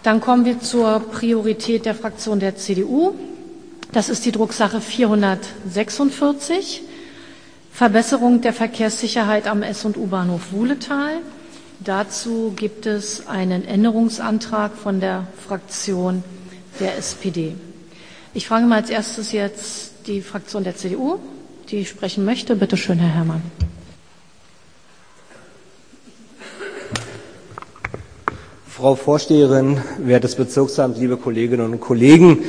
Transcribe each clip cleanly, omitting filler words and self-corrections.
Dann kommen wir zur Priorität der Fraktion der CDU. Das ist die Drucksache 446, Verbesserung der Verkehrssicherheit am S- und U-Bahnhof Wuhletal. Dazu gibt es einen Änderungsantrag von der Fraktion der SPD. Ich frage mal als erstes jetzt die Fraktion der CDU, die sprechen möchte. Bitte schön, Herr Herrmann. Frau Vorsteherin, wertes Bezirksamt, liebe Kolleginnen und Kollegen,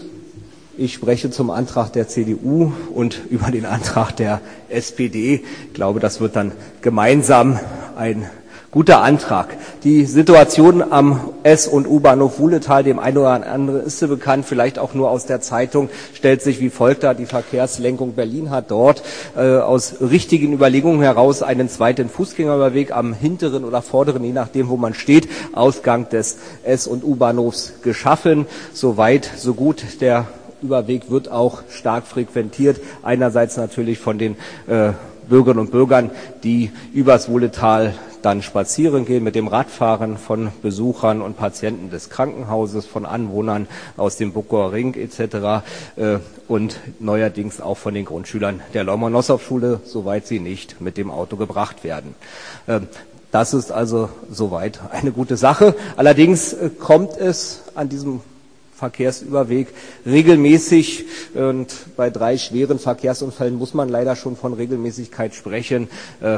ich spreche zum Antrag der CDU und über den Antrag der SPD. Ich glaube, das wird dann gemeinsam ein guter Antrag. Die Situation am S- und U-Bahnhof Wuhletal, dem einen oder anderen ist sie bekannt, vielleicht auch nur aus der Zeitung, stellt sich wie folgt dar. Die Verkehrslenkung Berlin hat dort aus richtigen Überlegungen heraus einen zweiten Fußgängerüberweg am hinteren oder vorderen, je nachdem wo man steht, Ausgang des S- und U-Bahnhofs geschaffen. So weit, so gut. Der Überweg wird auch stark frequentiert. Einerseits natürlich von den Bürgerinnen und Bürgern, die übers Wuhletal dann spazieren gehen, mit dem Radfahren, von Besuchern und Patienten des Krankenhauses, von Anwohnern aus dem Buckower Ring etc. Und neuerdings auch von den Grundschülern der Loimonossow-Schule, soweit sie nicht mit dem Auto gebracht werden. Das ist also soweit eine gute Sache. Allerdings kommt es an diesem Verkehrsüberweg regelmäßig, und bei 3 schweren Verkehrsunfällen muss man leider schon von Regelmäßigkeit sprechen,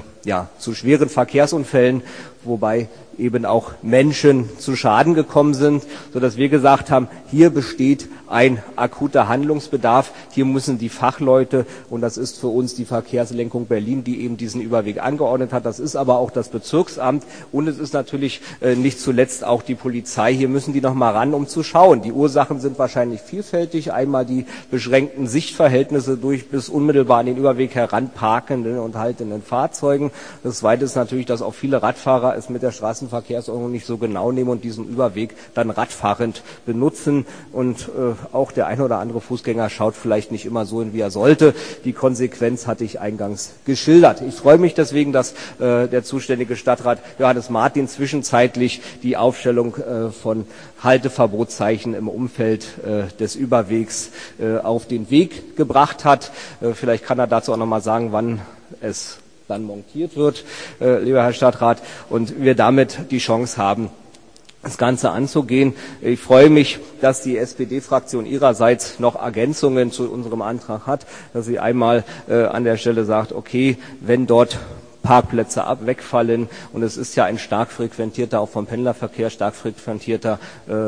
zu schweren Verkehrsunfällen, wobei eben auch Menschen zu Schaden gekommen sind, sodass wir gesagt haben, hier besteht ein akuter Handlungsbedarf. Hier müssen die Fachleute, und das ist für uns die Verkehrslenkung Berlin, die eben diesen Überweg angeordnet hat, das ist aber auch das Bezirksamt und es ist natürlich nicht zuletzt auch die Polizei. Hier müssen die noch mal ran, um zu schauen. Die Ursachen sind wahrscheinlich vielfältig. Einmal die beschränkten Sichtverhältnisse durch bis unmittelbar an den Überweg heranparkenden und haltenden Fahrzeugen. Das Zweite ist natürlich, dass auch viele Radfahrer es mit der Straßenverkehrsordnung nicht so genau nehmen und diesen Überweg dann radfahrend benutzen. Und auch der eine oder andere Fußgänger schaut vielleicht nicht immer so hin, wie er sollte. Die Konsequenz hatte ich eingangs geschildert. Ich freue mich deswegen, dass der zuständige Stadtrat Johannes Martin zwischenzeitlich die Aufstellung von Halteverbotszeichen im Umfeld des Überwegs auf den Weg gebracht hat. Vielleicht kann er dazu auch noch mal sagen, wann es dann montiert wird, lieber Herr Stadtrat, und wir damit die Chance haben, das Ganze anzugehen. Ich freue mich, dass die SPD-Fraktion ihrerseits noch Ergänzungen zu unserem Antrag hat, dass sie einmal an der Stelle sagt, okay, wenn dort Parkplätze wegfallen, und es ist ja ein stark frequentierter, auch vom Pendlerverkehr stark frequentierter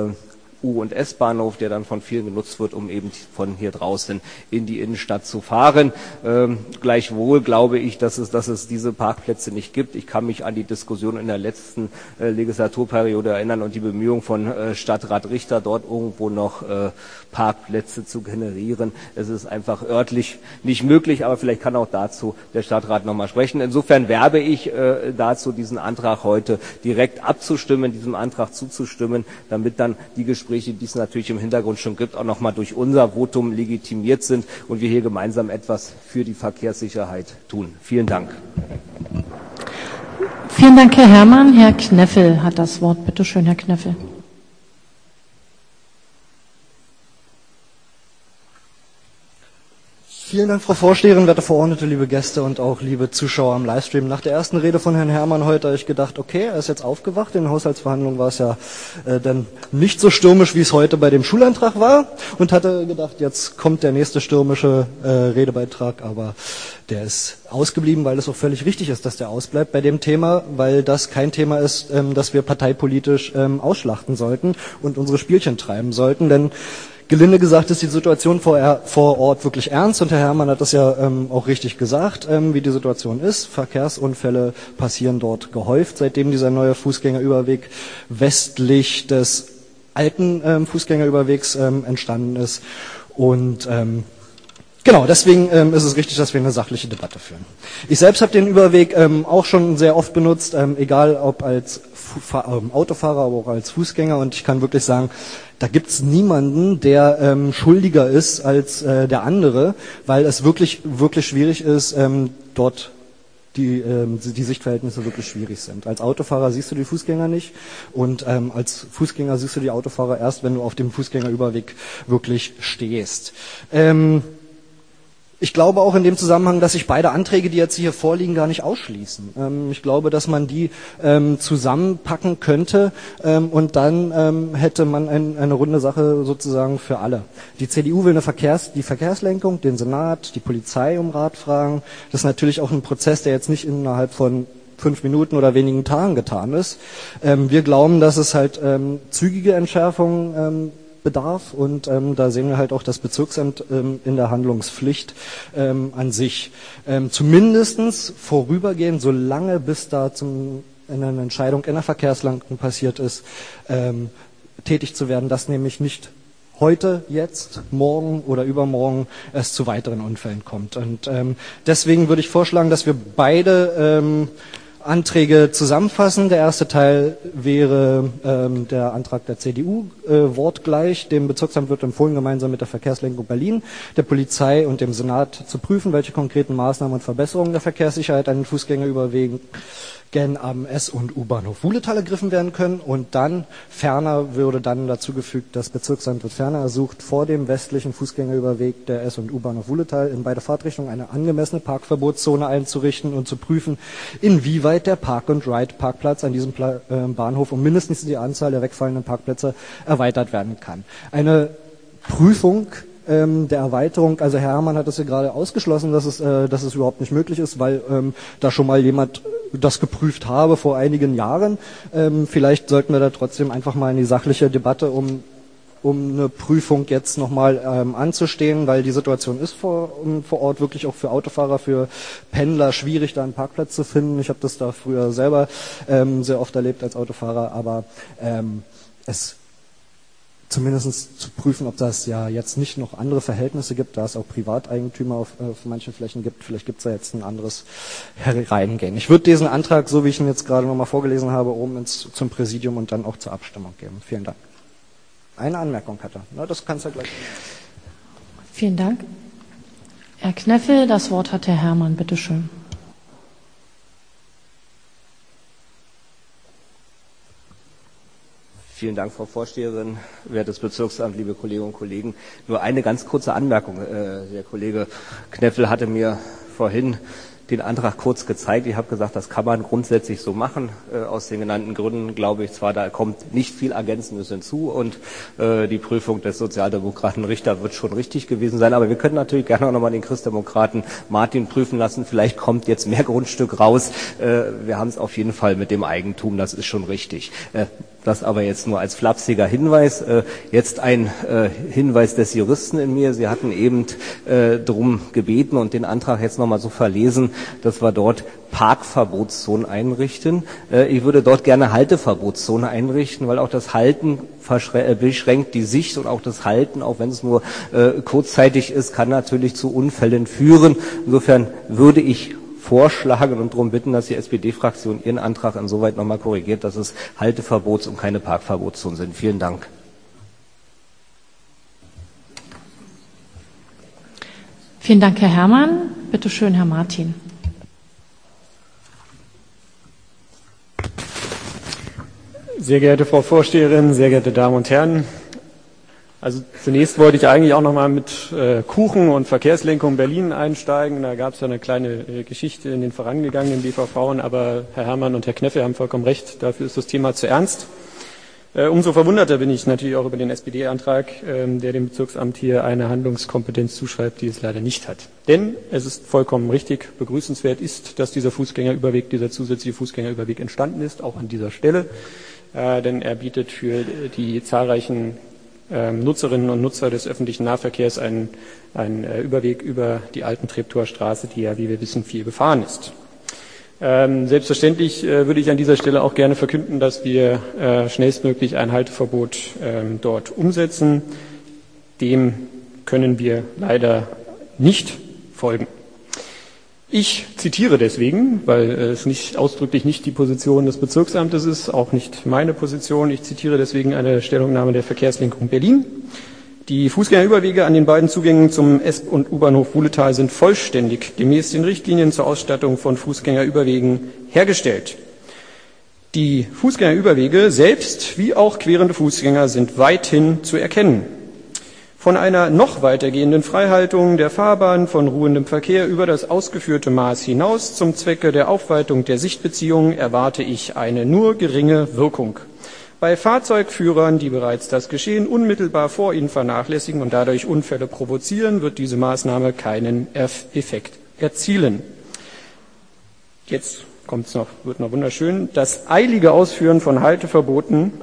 U- und S-Bahnhof, der dann von vielen genutzt wird, um eben von hier draußen in die Innenstadt zu fahren. Gleichwohl glaube ich, dass es diese Parkplätze nicht gibt. Ich kann mich an die Diskussion in der letzten Legislaturperiode erinnern und die Bemühungen von Stadtrat Richter, dort irgendwo noch Parkplätze zu generieren. Es ist einfach örtlich nicht möglich, aber vielleicht kann auch dazu der Stadtrat noch mal sprechen. Insofern werbe ich dazu, diesen Antrag heute direkt abzustimmen, diesem Antrag zuzustimmen, damit dann die Gespräche, die es natürlich im Hintergrund schon gibt, auch noch mal durch unser Votum legitimiert sind und wir hier gemeinsam etwas für die Verkehrssicherheit tun. Vielen Dank. Vielen Dank, Herr Herrmann. Herr Kneffel hat das Wort. Bitte schön, Herr Kneffel. Vielen Dank, Frau Vorsteherin, werte Verordnete, liebe Gäste und auch liebe Zuschauer am Livestream. Nach der ersten Rede von Herrn Herrmann heute habe ich gedacht, okay, er ist jetzt aufgewacht. In den Haushaltsverhandlungen war es ja dann nicht so stürmisch, wie es heute bei dem Schulantrag war, und hatte gedacht, jetzt kommt der nächste stürmische Redebeitrag, aber der ist ausgeblieben, weil es auch völlig richtig ist, dass der ausbleibt bei dem Thema, weil das kein Thema ist, das wir parteipolitisch ausschlachten sollten und unsere Spielchen treiben sollten, denn gelinde gesagt ist die Situation vor Ort wirklich ernst, und Herr Herrmann hat das ja auch richtig gesagt, wie die Situation ist. Verkehrsunfälle passieren dort gehäuft, seitdem dieser neue Fußgängerüberweg westlich des alten Fußgängerüberwegs entstanden ist. Und genau, deswegen ist es richtig, dass wir eine sachliche Debatte führen. Ich selbst habe den Überweg auch schon sehr oft benutzt, egal ob als Autofahrer, aber auch als Fußgänger, und ich kann wirklich sagen, da gibt's niemanden, der schuldiger ist als der andere, weil es wirklich, wirklich schwierig ist, dort die Sichtverhältnisse wirklich schwierig sind. Als Autofahrer siehst du die Fußgänger nicht und als Fußgänger siehst du die Autofahrer erst, wenn du auf dem Fußgängerüberweg wirklich stehst. Ich glaube auch in dem Zusammenhang, dass sich beide Anträge, die jetzt hier vorliegen, gar nicht ausschließen. Ich glaube, dass man die zusammenpacken könnte und dann hätte man eine runde Sache sozusagen für alle. Die CDU will die Verkehrslenkung, den Senat, die Polizei um Rat fragen. Das ist natürlich auch ein Prozess, der jetzt nicht innerhalb von 5 Minuten oder wenigen Tagen getan ist. Wir glauben, dass es halt zügige Entschärfungen bedarf und da sehen wir halt auch das Bezirksamt in der Handlungspflicht an sich. Zumindestens vorübergehend, solange bis da eine Entscheidung in der Verkehrslenkung passiert ist, tätig zu werden, dass nämlich nicht heute, jetzt, morgen oder übermorgen es zu weiteren Unfällen kommt. Und deswegen würde ich vorschlagen, dass wir beide Anträge zusammenfassen. Der erste Teil wäre der Antrag der CDU, wortgleich. Dem Bezirksamt wird empfohlen, gemeinsam mit der Verkehrslenkung Berlin, der Polizei und dem Senat zu prüfen, welche konkreten Maßnahmen und Verbesserungen der Verkehrssicherheit an den Fußgängerüberwegen am S- und U-Bahnhof Wuhletal ergriffen werden können. Und dann ferner würde dann dazu gefügt, das Bezirksamt wird ferner ersucht, vor dem westlichen Fußgängerüberweg der S- und U-Bahnhof Wuhletal in beide Fahrtrichtungen eine angemessene Parkverbotszone einzurichten und zu prüfen, inwieweit der Park-and-Ride-Parkplatz an diesem Bahnhof um mindestens die Anzahl der wegfallenden Parkplätze erweitert werden kann. Eine Prüfung der Erweiterung, also Herr Herrmann hat es ja gerade ausgeschlossen, dass es überhaupt nicht möglich ist, weil da schon mal jemand das geprüft habe vor einigen Jahren. Vielleicht sollten wir da trotzdem einfach mal in die sachliche Debatte um eine Prüfung jetzt nochmal anzustehen, weil die Situation ist vor Ort wirklich auch für Autofahrer, für Pendler schwierig, da einen Parkplatz zu finden. Ich habe das da früher selber sehr oft erlebt als Autofahrer, aber es zumindest zu prüfen, ob das ja jetzt nicht noch andere Verhältnisse gibt, da es auch Privateigentümer auf manchen Flächen gibt. Vielleicht gibt es da jetzt ein anderes Hereingehen. Ich würde diesen Antrag, so wie ich ihn jetzt gerade nochmal vorgelesen habe, oben zum Präsidium und dann auch zur Abstimmung geben. Vielen Dank. Eine Anmerkung hatte. Na, das kannst du ja gleich. Vielen Dank. Herr Kneffel, das Wort hat Herr Herrmann, bitteschön. Vielen Dank, Frau Vorsteherin, wertes Bezirksamt, liebe Kolleginnen und Kollegen. Nur eine ganz kurze Anmerkung. Der Kollege Kneffel hatte mir vorhin den Antrag kurz gezeigt. Ich habe gesagt, das kann man grundsätzlich so machen. Aus den genannten Gründen glaube ich zwar, da kommt nicht viel Ergänzendes hinzu und die Prüfung des Sozialdemokraten Richter wird schon richtig gewesen sein. Aber wir können natürlich gerne auch nochmal den Christdemokraten Martin prüfen lassen. Vielleicht kommt jetzt mehr Grundstück raus. Wir haben es auf jeden Fall mit dem Eigentum, das ist schon richtig. Das aber jetzt nur als flapsiger Hinweis. Jetzt ein Hinweis des Juristen in mir. Sie hatten eben darum gebeten und den Antrag jetzt nochmal so verlesen, dass wir dort Parkverbotszonen einrichten. Ich würde dort gerne Halteverbotszone einrichten, weil auch das Halten beschränkt die Sicht und auch das Halten, auch wenn es nur kurzzeitig ist, kann natürlich zu Unfällen führen. Insofern würde ich vorschlagen und darum bitten, dass die SPD-Fraktion ihren Antrag insoweit nochmal korrigiert, dass es Halteverbots- und keine Parkverbotszonen sind. Vielen Dank. Vielen Dank, Herr Herrmann. Bitte schön, Herr Martin. Sehr geehrte Frau Vorsteherin, sehr geehrte Damen und Herren. Also zunächst wollte ich eigentlich auch noch mal mit Kuchen und Verkehrslenkung Berlin einsteigen. Da gab es ja eine kleine Geschichte in den vorangegangenen BVV, aber Herr Herrmann und Herr Kneffel haben vollkommen recht, dafür ist das Thema zu ernst. Umso verwunderter bin ich natürlich auch über den SPD-Antrag, der dem Bezirksamt hier eine Handlungskompetenz zuschreibt, die es leider nicht hat. Denn es ist vollkommen richtig, begrüßenswert ist, dass dieser Fußgängerüberweg, dieser zusätzliche Fußgängerüberweg entstanden ist, auch an dieser Stelle. Denn er bietet für die zahlreichen Nutzerinnen und Nutzer des öffentlichen Nahverkehrs einen Überweg über die Alten Treptower-Straße, die ja, wie wir wissen, viel befahren ist. Selbstverständlich würde ich an dieser Stelle auch gerne verkünden, dass wir schnellstmöglich ein Halteverbot dort umsetzen. Dem können wir leider nicht folgen. Ich zitiere deswegen, weil es nicht ausdrücklich nicht die Position des Bezirksamtes ist, auch nicht meine Position. Ich zitiere deswegen eine Stellungnahme der Verkehrslenkung Berlin. Die Fußgängerüberwege an den beiden Zugängen zum S- und U-Bahnhof Wuhletal sind vollständig gemäß den Richtlinien zur Ausstattung von Fußgängerüberwegen hergestellt. Die Fußgängerüberwege selbst wie auch querende Fußgänger sind weithin zu erkennen. Von einer noch weitergehenden Freihaltung der Fahrbahn von ruhendem Verkehr über das ausgeführte Maß hinaus zum Zwecke der Aufweitung der Sichtbeziehungen erwarte ich eine nur geringe Wirkung. Bei Fahrzeugführern, die bereits das Geschehen unmittelbar vor ihnen vernachlässigen und dadurch Unfälle provozieren, wird diese Maßnahme keinen Effekt erzielen. Jetzt wird noch wunderschön. Das eilige Ausführen von Halteverboten,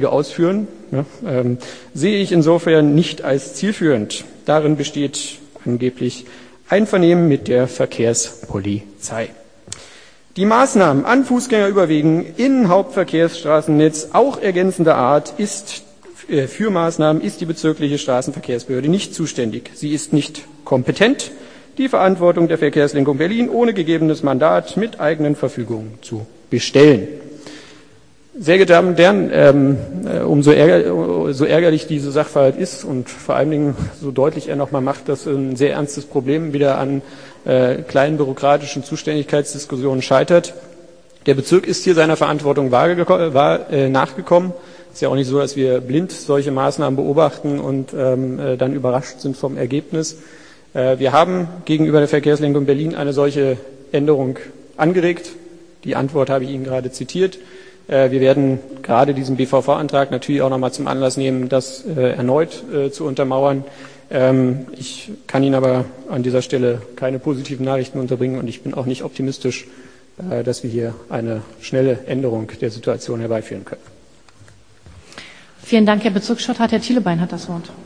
sehe ich insofern nicht als zielführend. Darin besteht angeblich Einvernehmen mit der Verkehrspolizei. Die Maßnahmen an Fußgängerüberwegen in Hauptverkehrsstraßennetz auch ergänzender Art für Maßnahmen ist die bezirkliche Straßenverkehrsbehörde nicht zuständig. Sie ist nicht kompetent, die Verantwortung der Verkehrslenkung Berlin ohne gegebenes Mandat mit eigenen Verfügungen zu bestellen. Sehr geehrte Damen und Herren, so ärgerlich diese Sachverhalt ist und vor allen Dingen so deutlich er nochmal macht, dass ein sehr ernstes Problem wieder an kleinen bürokratischen Zuständigkeitsdiskussionen scheitert. Der Bezirk ist hier seiner Verantwortung nachgekommen. Es ist ja auch nicht so, dass wir blind solche Maßnahmen beobachten und dann überrascht sind vom Ergebnis. Wir haben gegenüber der Verkehrslenkung Berlin eine solche Änderung angeregt. Die Antwort habe ich Ihnen gerade zitiert. Wir werden gerade diesen BVV-Antrag natürlich auch nochmal zum Anlass nehmen, das erneut zu untermauern. Ich kann Ihnen aber an dieser Stelle keine positiven Nachrichten unterbringen und ich bin auch nicht optimistisch, dass wir hier eine schnelle Änderung der Situation herbeiführen können. Vielen Dank, Herr Bezirksstadtrat. Herr Thielebein hat das Wort.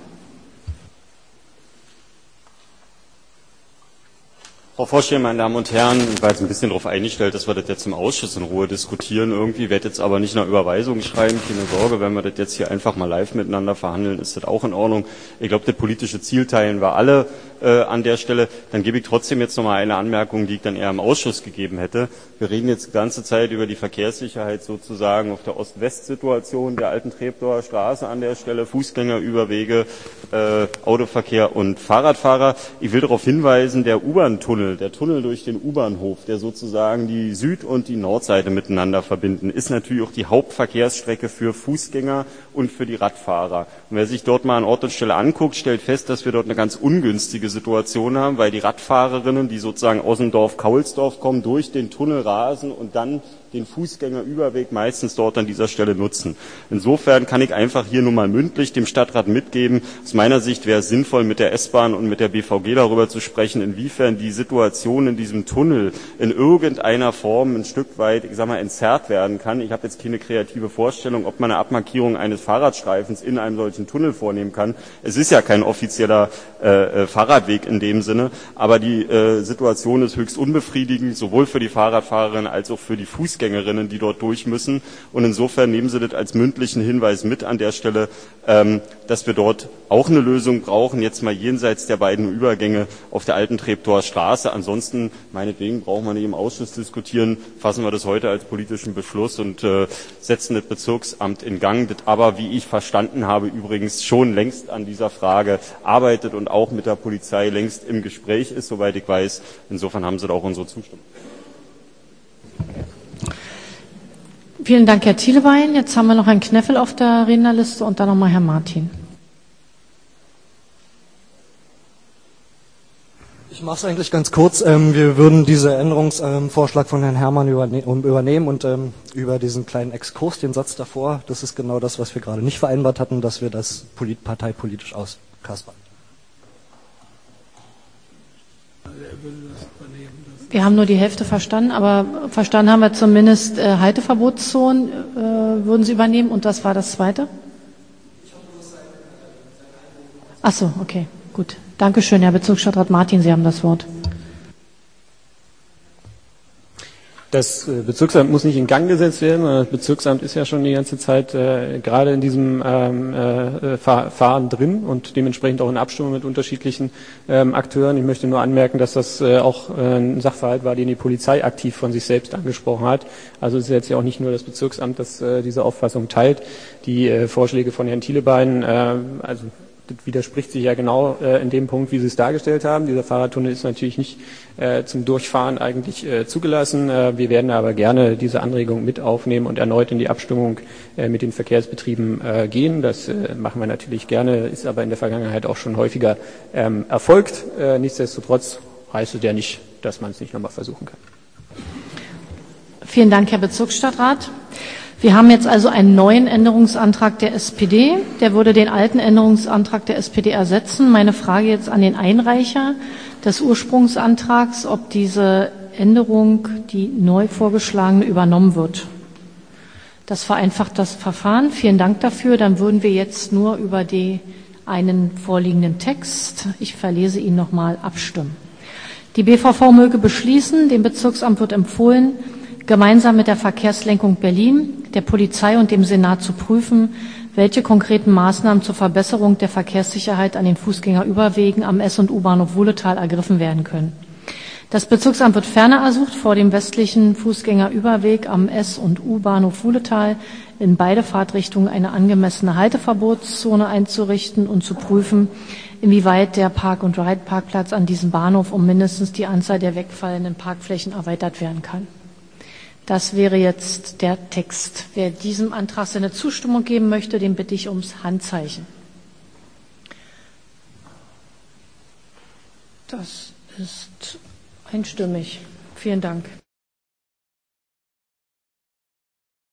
Frau Vorsteherin, meine Damen und Herren, ich war jetzt ein bisschen darauf eingestellt, dass wir das jetzt im Ausschuss in Ruhe diskutieren. Irgendwie werde jetzt aber nicht nach Überweisung schreiben, keine Sorge, wenn wir das jetzt hier einfach mal live miteinander verhandeln, ist das auch in Ordnung. Ich glaube, das politische Ziel teilen wir alle an der Stelle. Dann gebe ich trotzdem jetzt noch mal eine Anmerkung, die ich dann eher im Ausschuss gegeben hätte. Wir reden jetzt die ganze Zeit über die Verkehrssicherheit sozusagen auf der Ost-West-Situation der alten Treptower Straße an der Stelle, Fußgängerüberwege, Autoverkehr und Fahrradfahrer. Ich will darauf hinweisen, der U-Bahn-Tunnel, der Tunnel durch den U-Bahnhof, der sozusagen die Süd- und die Nordseite miteinander verbinden, ist natürlich auch die Hauptverkehrsstrecke für Fußgänger und für die Radfahrer. Und wer sich dort mal an Ort und Stelle anguckt, stellt fest, dass wir dort eine ganz ungünstige Situation haben, weil die Radfahrerinnen, die sozusagen aus dem Dorf Kaulsdorf kommen, durch den Tunnel rasen und dann den Fußgängerüberweg meistens dort an dieser Stelle nutzen. Insofern kann ich einfach hier nur mal mündlich dem Stadtrat mitgeben, aus meiner Sicht wäre es sinnvoll, mit der S-Bahn und mit der BVG darüber zu sprechen, inwiefern die Situation in diesem Tunnel in irgendeiner Form ein Stück weit, entzerrt werden kann. Ich habe jetzt keine kreative Vorstellung, ob man eine Abmarkierung eines Fahrradstreifens in einem solchen Tunnel vornehmen kann. Es ist ja kein offizieller Fahrradweg in dem Sinne, aber die Situation ist höchst unbefriedigend, sowohl für die Fahrradfahrerinnen als auch für die Fußgängerinnen, die dort durch müssen. Und insofern nehmen Sie das als mündlichen Hinweis mit an der Stelle, dass wir dort auch eine Lösung brauchen, jetzt mal jenseits der beiden Übergänge auf der alten Treptower Straße. Ansonsten, meinetwegen, brauchen wir nicht im Ausschuss diskutieren, fassen wir das heute als politischen Beschluss und setzen das Bezirksamt in Gang, das aber, wie ich verstanden habe, übrigens schon längst an dieser Frage arbeitet und auch mit der Polizei längst im Gespräch ist, soweit ich weiß. Insofern haben Sie da auch unsere Zustimmung. Vielen Dank, Herr Thielebein. Jetzt haben wir noch Herrn Kneffel auf der Rednerliste und dann nochmal Herr Martin. Ich mache es eigentlich ganz kurz. Wir würden diesen Änderungsvorschlag von Herrn Herrmann übernehmen und über diesen kleinen Exkurs, den Satz davor, das ist genau das, was wir gerade nicht vereinbart hatten, dass wir das parteipolitisch auskaspern. Wir haben nur die Hälfte verstanden, aber verstanden haben wir zumindest Halteverbotszonen würden Sie übernehmen. Und was war das Zweite? Ach so, okay, gut. Dankeschön, Herr Bezirksstadtrat Martin, Sie haben das Wort. Das Bezirksamt muss nicht in Gang gesetzt werden. Das Bezirksamt ist ja schon die ganze Zeit gerade in diesem Verfahren drin und dementsprechend auch in Abstimmung mit unterschiedlichen Akteuren. Ich möchte nur anmerken, dass das auch ein Sachverhalt war, den die Polizei aktiv von sich selbst angesprochen hat. Also es ist jetzt ja auch nicht nur das Bezirksamt, das diese Auffassung teilt. Die Vorschläge von Herrn Thielebein, also das widerspricht sich ja genau in dem Punkt, wie Sie es dargestellt haben. Dieser Fahrradtunnel ist natürlich nicht zum Durchfahren eigentlich zugelassen. Wir werden aber gerne diese Anregung mit aufnehmen und erneut in die Abstimmung mit den Verkehrsbetrieben gehen. Das machen wir natürlich gerne, ist aber in der Vergangenheit auch schon häufiger erfolgt. Nichtsdestotrotz heißt es ja nicht, dass man es nicht nochmal versuchen kann. Vielen Dank, Herr Bezirksstadtrat. Wir haben jetzt also einen neuen Änderungsantrag der SPD. Der würde den alten Änderungsantrag der SPD ersetzen. Meine Frage jetzt an den Einreicher des Ursprungsantrags, ob diese Änderung, die neu vorgeschlagene, übernommen wird. Das vereinfacht das Verfahren. Vielen Dank dafür. Dann würden wir jetzt nur über einen vorliegenden Text, ich verlese ihn nochmal, abstimmen. Die BVV möge beschließen, dem Bezirksamt wird empfohlen, gemeinsam mit der Verkehrslenkung Berlin, der Polizei und dem Senat zu prüfen, welche konkreten Maßnahmen zur Verbesserung der Verkehrssicherheit an den Fußgängerüberwegen am S- und U-Bahnhof Wuhletal ergriffen werden können. Das Bezirksamt wird ferner ersucht, vor dem westlichen Fußgängerüberweg am S- und U-Bahnhof Wuhletal in beide Fahrtrichtungen eine angemessene Halteverbotszone einzurichten und zu prüfen, inwieweit der Park-and-Ride-Parkplatz an diesem Bahnhof um mindestens die Anzahl der wegfallenden Parkflächen erweitert werden kann. Das wäre jetzt der Text. Wer diesem Antrag seine Zustimmung geben möchte, den bitte ich ums Handzeichen. Das ist einstimmig. Vielen Dank.